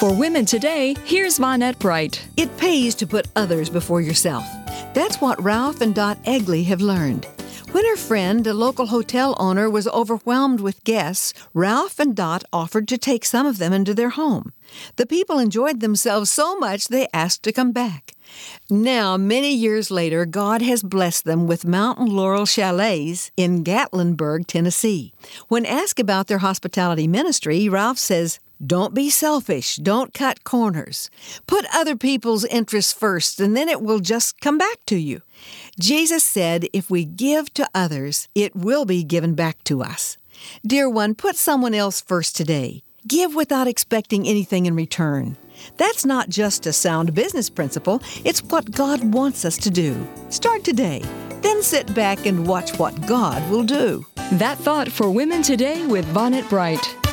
For Women Today, here's Vonette Bright. It pays to put others before yourself. That's what Ralph and Dot Egley have learned. When her friend, a local hotel owner, was overwhelmed with guests, Ralph and Dot offered to take some of them into their home. The people enjoyed themselves so much they asked to come back. Now, many years later, God has blessed them with Mountain Laurel Chalets in Gatlinburg, Tennessee. When asked about their hospitality ministry, Ralph says, "Don't be selfish. Don't cut corners. Put other people's interests first, and then it will just come back to you." Jesus said, if we give to others, it will be given back to us. Dear one, put someone else first today. Give without expecting anything in return. That's not just a sound business principle. It's what God wants us to do. Start today. Then sit back and watch what God will do. That thought for Women Today with Vonette Bright.